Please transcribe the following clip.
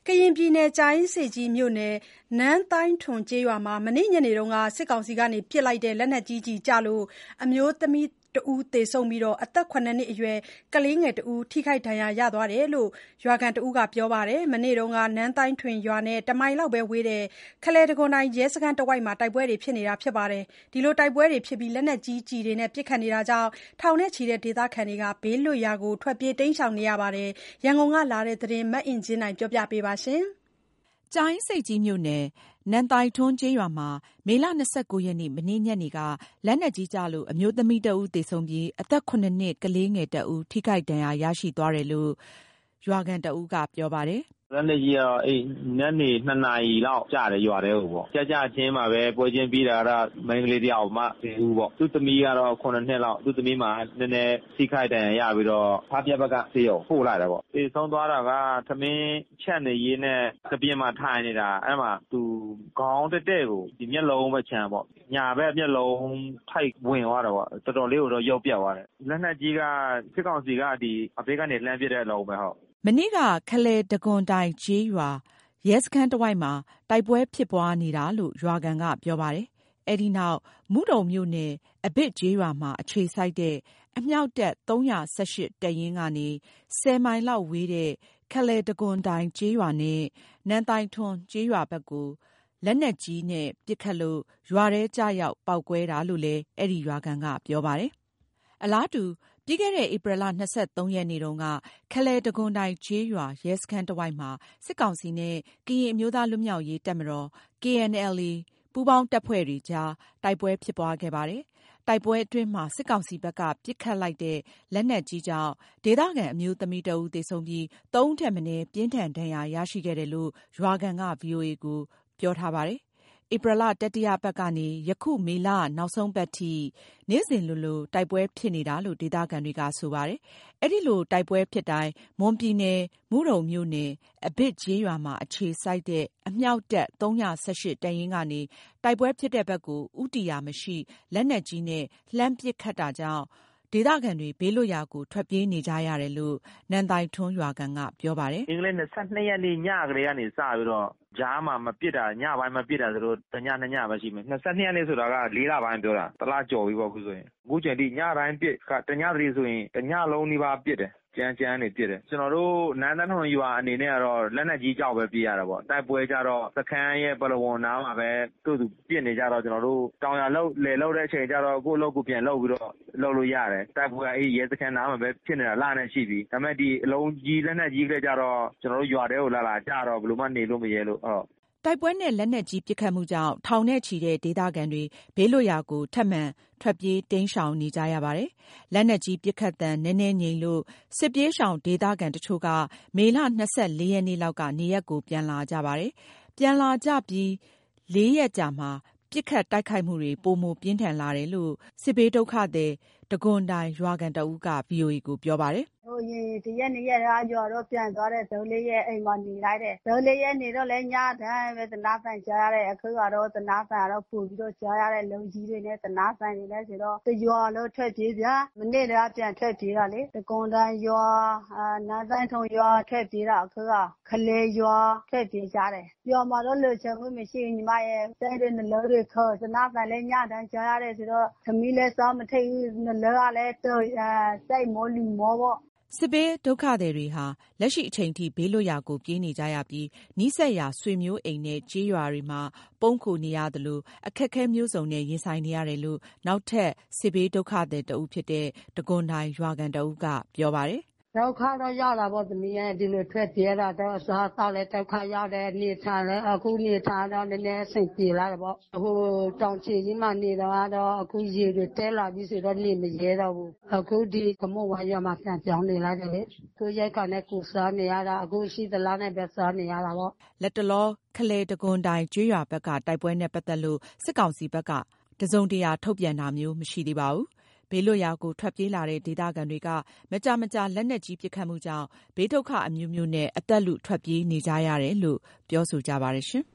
ကရင်ပြည်နယ်ကြာအင်းဆိပ်ကြီးမြို့နယ်နန်းတိုင်းထွန်ကျေးရွာမှာမနေ့ညနေကစစ်ကောင်စီကပစ်လိုက်တဲ့လက်နက်ကြီးကျလို့အမျိုးသမီးတဦးသေဆုံးပြီးအသက် 7 နှစ်အရွယ်ကလေးငယ်တဦးထိခိုက်ဒဏ်ရာရသွားတယ်လို့ရွာခံတဦးကပြောပါတယ်။ မနေ့ကနန်းတိုင်းထွန်ရွာနဲ့1 မိုင်လောက်ပဲဝေးတဲ့ခလယ်တံခွန်တိုင်ရဲစခန်းတဝိုက်မှာတိုက်ပွဲတွေဖြစ်နေတာပါ။ တိုက်ပွဲတွေဖြစ်ပြီးလက်နက်ကြီးကျည်တွေနဲ့ပစ်ခတ်နေတာကြောင့်ထောင်နဲ့ချီတဲ့ဒေသခံတွေဘေးလွတ်ရာကိုထွက်ပြေးတိမ်းရှောင်နေရပါတယ်။ ရန်ကုန်ကလာတဲ့သတင်းမအင်ကြင်းနိုင်ကပြောပြပါမယ်။ကြာအင်းဆိပ်ကြီးမြို့နယ်နန်းတိုင်းထွန်ကျေးရွာမှာမေလ 29 ရက်နေ့ မနေ့ညနေကလက်နက်ကြီးကျလို့အမျိုးသမီးတဦးသေဆုံးပြီးအသက် 7 နှစ်ကလေးငယ်တဦးထိခိုက်ဒဏ်ရာရရှိသွားတယ်လို့ရွာခံတဦးကပြောပါတယ်။ "လက်နက်ကြီးကတော့ညနေ 2 နာရီလောက်ကျတယ်ရွာထဲကိုပေါ့။ကျချင်းမှာပဲပွဲချင်းပြီးတာကတော့မိန်းကလေးတယောက်မဦးပေါ့။သူ့သမီးကတော့ 7 နှစ်လောက်သူ့သမီးမှာနည်းနည်းထိခိုက်ဒဏ်ရာရပြီးတော့ဖားပြက်ဘက်ကဆေးရုံပို့လိုက်တယ်ပေါ့။သေဆုံးသွားတာကထမင်းချက်နေရင်းနဲ့ကပြင်မှာထိုင်နေတာအဲ့မှာသူခေါင်းတည့်တည့်ကိုဒီမျက်လုံးဘက်ခြမ်းပေါ့ညာဘက်မျက်လုံးထိပ်ဝင်သွားတယ်ပေါ့တော်တော်လေးကိုတော့ရုပ်ပြတ်သွားတယ်။လက်နက်ကြီးကစစ်ကောင်စီကဒီအဘေးကနေလှမ်းပစ်တဲ့အလုံးပဲဟုတ်မနေ့ကခလယ်တံခွန်တိုင်ကျေးရွာရဲစခန်းတဝိုက်မှာတိုက်ပွဲဖြစ်ပွားနေတာလို့ရွာခံကပြောပါတယ်။အဲဒီနောက်မုဒုံမြို့နယ်အဘစ်ကျေးရွာမှာအခြေစိုက်တဲ့အမြောက်တပ်318တပ်ရင်းကနေ10 မိုင်လောက်ဝေးတဲ့ခလယ်တံခွန်တိုင်ကျေးရွာနဲ့နန်းတိုင်းထွန်ကျေးရွာဘက်ကိုလက်နက်ကြီးနဲ့ပစ်ခတ်လို့ရွာထဲကျရောက်ပေါက်ကွဲတာလို့လည်းအဲဒီရွာခံကပြောပါတယ်။အလားတူပြီးခဲ့တဲ့ဧပြီလ 23 ရက်နေ့တုန်းကခလယ်တံခွန်တိုင်ကျေးရွာရဲစခန်းတဝိုက်မှာစစ်ကောင်စီနဲ့ကရင်အမျိုးသားလွတ်မြောက်ရေးတပ်မတော် KNLA ပူးပေါင်းတပ်ဖွဲ့တွေကြားတိုက်ပွဲဖြစ်ပွားခဲ့ပါတယ်။တိုက်ပွဲအတွင်းမှာစစ်ကောင်စီဘက်ကပစ်ခတ်လိုက်တဲ့လက်နက်ကြီးကြောင့်ဒေသခံအမျိုးသမီးတဦးသေဆုံးပြီး3 ဦးထက်မနည်းပြင်းထန်ဒဏ်ရာရရှိခဲ့တယ်လို့ရွာခံက VOA ကိုပြောထားပါတယ်။ဧပြီလတတိယပတ်ကနေယခုမေလနောက်ဆုံးပတ်ထိနေ့စဉ်လိုလိုတိုက်ပွဲဖြစ်နေတာလို့ဒေသခံတွေကဆိုပါတယ်။အဲဒီလိုတိုက်ပွဲဖြစ်တိုင်းမွန်ပြည်နယ်မုဒုံမြို့နယ်အဘစ်ကျေးရွာမှာအခြေစိုက်တဲ့အမြောက်တပ်318တပ်ရင်းကနေတိုက်ပွဲဖြစ်တဲ့ဘက်ကိုဦးတည်ရာမရှိလက်နက်ကြီးနဲ့လှမ်းပစ်ခတ်တာကြောင့်ဒေသခံတွေဘေးလွတ်ရာကိုထွက်ပြေးနေကြရတယ်လို့နန်းတိုင်းထွန်ရွာခံကပြောပါတယ်။အင်္ဂလိပ်22 ရက်နေ့ညကလေးကနေစပြီးတော့ကြားမှာမပစ်တာညပိုင်းမပစ်တာဆိုတော့တည2ညပဲရှိမယ်22 ရက်နေ့ဆိုတာက4 လပိုင်းပြောတာတလကျော်ပြီပေါ့အခုဆိုရင်အခုချိန်ထိညတိုင်းပစ်တညတည်းဆိုရင်တညလုံးနီးပါးပစ်တယ်ကြမ်းနေပြစ်တယ်ကျွန်တော်တို့နန်းတန်းထွန်ရွာအနေနဲ့ကတော့လက်နက်ကြီးကြောက်ပဲပြေးရတာပေါ့တိုက်ပွဲကြတော့စခန်းရဲ့ပလဝန်နားမှာပဲသူ့ပြစ်နေကြတော့ကျွန်တော်တို့တောင်ရလောက်လေလောက်တဲ့အချိန်ကြတော့ကိုယ့်လောက်ကိုပြန်လောက်ပြီးတော့လောက်လို့ရတယ်တိုက်ပွဲအေးရဲစခန်းနားမှာပဲဖြစ်နေတာလနဲ့ရှိပြီဒါပေမဲ့ဒီအလုံးကြီးလက်နက်ကြီးကလေးကြတော့ကျွန်တော်တို့ရွာထဲကိုလာကြတော့ဘယ်လိုမှနေလို့မရဲလို့တိုက်ပွဲနဲ့လက်နက်ကြီးပစ်ခတ်မှုကြောင့်ထောင်နဲ့ချီတဲ့ဒေသခံတွေဘေးလွတ်ရာကိုထပ်မံထွက်ပြေးတိမ်းရှောင်နေကြရပါတယ်။လက်နက်ကြီးပစ်ခတ်သံနည်းနည်းငြိမ်လို့စစ်ပြေးရှောင်ဒေသခံတချို့ကမေလ 24 ရက်နေ့လောက်ကနေရပ်ကိုပြန်လာကြပါတယ်။ပြန်လာကြပြီး4 ရက်ကြာမှာပစ်ခတ်တိုက်ခိုက်မှုတွေပိုမိုပြင်းထန်လာတယ်လို့စစ်ဘေးဒုက္ခသည်တံခွန်တိုင်ရွာခံတဦးက VOA ကိုပြောပါတယ်။ဒီရက်နေ့ရက်ရွာတော့ပြန်သွားတယ်3-4 ရက်အိမ်မှာနေလိုက်တယ်3-4 ရက်နေတော့လဲညတိုင်းပဲတနာဖန်ကြားရတယ်အခုကတော့တနာဖန်ကတော့ပို့ပြီးတော့ကြားရတယ်လုံကြီးတွေနဲ့တနာဖန်တွေနဲ့ဆိုတော့တရွာလုံးထွက်ပြေးဗျာမနေ့ကပြန်ထွက်ပြေးတာလေတကွန်တိုင်ရွာနန်းတိုင်းထုံရွာထွက်ပြေးတာအခုကခလေရွာထွက်ပြေးကြတယ်ရွာမှာတော့လူချင်မှုမရှိဘူးညီမရဲ့စိတ်တွေနှလုံးတွေခေါ်တနာဖန်လဲညတိုင်းကြားရတယ်ဆိုတော့သမီးလဲစားမထိတ်ဘူးနှလုံးကလဲစိတ်မောလူမောပေါ့စစ်ဘေးဒုက္ခသည်တွေဟာလက်ရှိအချိန်ထိဘေးလွတ်ရာကိုပြေးနေကြရပြီးနီးစပ်ရာဆွေမျိုးအိမ်နဲ့ကျေးရွာတွေမှာပုန်းခိုနေရသလိုအခက်အခဲမျိုးစုံနဲ့ရင်ဆိုင်နေရတယ်လို့နောက်ထပ်စစ်ဘေးဒုက္ခသည်တဦးဖြစ်တဲ့တံခွန်တိုင်ရွာခံတဦးကပြောပါတယ်ဒုက္ခတော့ရောက်တာပေါ့သမီးရဲ့ဒီလိုထွက်ပြေးတာတော့အစားတောက်လဲဒုက္ခရောက်တယ်နေထိုင်လဲအခုနေထိုင်တော့နည်းနည်းအဆင်ပြေလာတယ်ပေါ့ဟိုတောင်ချီကြီးမှနေတော့အခုရေတွေတဲလာပြီးဆိုတော့နေမရဲတော့ဘူးအခုဒီကမုတ်ဝါရွာမှာပြန်ပြောင်းနေလိုက်တယ်လေကိုရိုက်ခါနဲ့ကိုစားနေရတာအခုရှိသလားနဲ့ပဲစားနေရတာပေါ့လက်တလောခလေတံခွန်တိုင်ကျွေးရွာဘက်ကတိုက်ပွဲနဲ့ပတ်သက်လို့စစ်ကောင်စီဘက်ကတစုံတရာထုတ်ပြန်တာမျိုးမရှိသေးပါဘူးဘေးလွတ်ရာကိုထွက်ပြေးလာတဲ့ဒေသခံတွေကမကြာမကြာလက်နက်ကြီးပစ်ခတ်မှုကြောင့်ဘေးဒုက္ခအမျိုးမျိုးနဲ့အသက်လုထွက်ပြေးနေကြရတယ်လို့ပြောဆိုကြပါတယ်ရှင်။